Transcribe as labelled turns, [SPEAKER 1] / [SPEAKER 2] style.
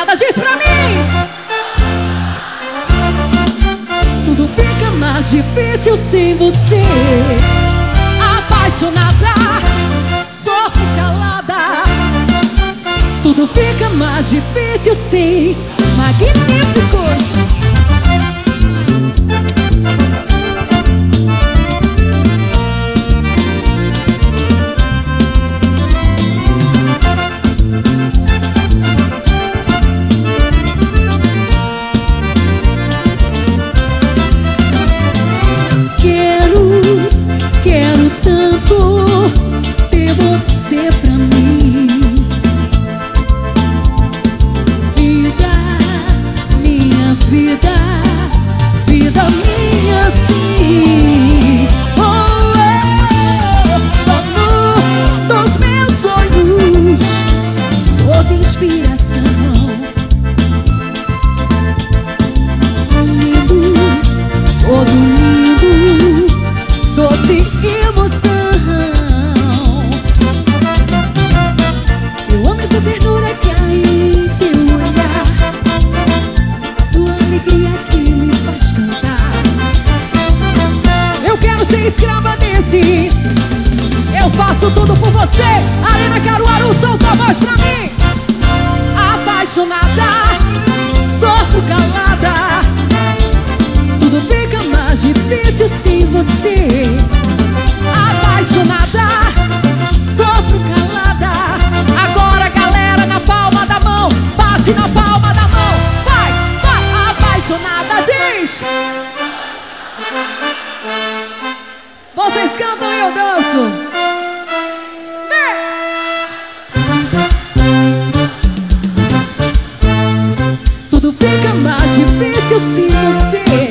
[SPEAKER 1] apaixonada, diz pra mim. Tudo fica mais difícil sem você. Apaixonada, sofro calada. Tudo fica mais difícil sem magníficos. Quero tanto ter você pra mim. Vida, minha vida, vida minha sim. Oh, oh, dos meus sonhos, toda inspiração. Lindo, todo lindo, doce emoção. Eu amo essa ternura que há em teu olhar, tua alegria que me faz cantar. Eu quero ser escrava desse. Eu faço tudo por você. Arena Caruaru, solta a voz pra mim. Apaixonada, sofro calada. Tudo fica mais difícil sem você. Apaixonada, sofro calada. Agora galera, na palma da mão, bate na palma da mão. Vai, vai, apaixonada, diz. Vocês cantam e eu danço. Tudo fica mais difícil sem você.